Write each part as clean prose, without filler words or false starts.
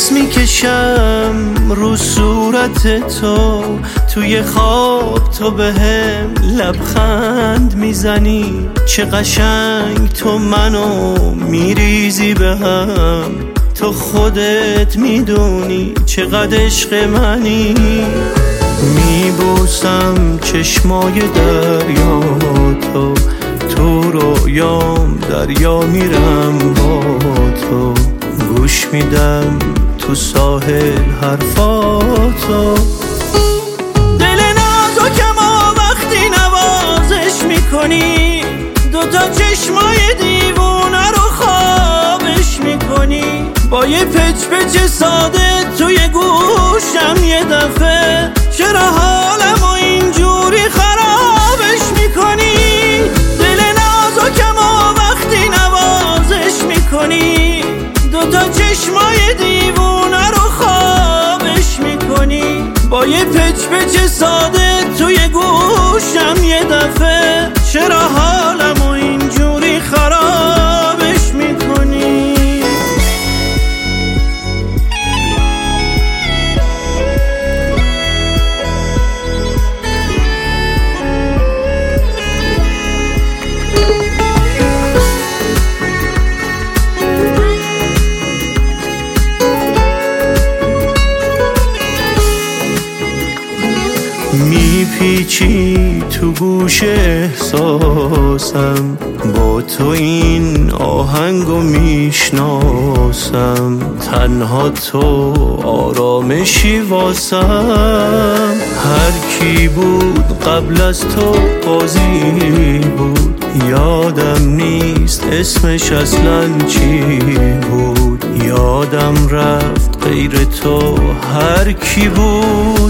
نفس میکشم رو صورت تو، توی خواب تو بهم لبخند میزنی، چه قشنگ تو منو میریزی به تو خودت میدونی چقدر عشق منی. میبوسم چشمای دریا تو رویام دریا میرم با تو، گوش میدم تو ساحل حرفاتو. دل نازکم و وقتی نوازش میکنی، دوتا چشمای دیوونه رو خوابش میکنی، با یه پچ پچ ساده توی گوشم یه دفعه چرا حالمو اینجوری خرابش میکنی. دل نازکم و وقتی نوازش میکنی، دوتا چشمای دیوونه رو خوابش میکنی، با یه پچ پچ ساده توی گوشم یه دفعه چرا حالمو اینجوری خرابش میکنی. میپیچی تو گوش احساسم، با تو این آهنگو میشناسم، تنها تو آرامشی واسم. هر کی بود قبل از تو قاضی بود، یادم نیست اسمش اصلا چی بود، یادم رفت غیر تو هر کی بود.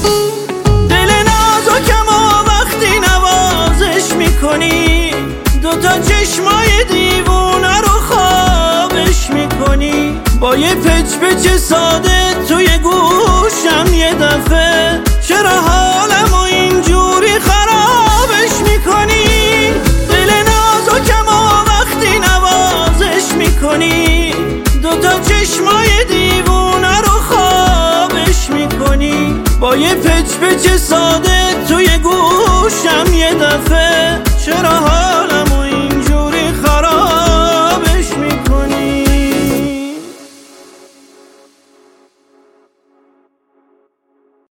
دوتا چشمای دیوونه رو خوابش میکنی، با یه پچ پچ ساده توی گوشم یه دفعه چرا حالمو اینجوری خرابش میکنی. دل نازکم و وقتی نوازش میکنی، دوتا چشمای دیوونه رو خوابش میکنی، با یه پچ پچ ساده توی گوشم یه دفعه چرا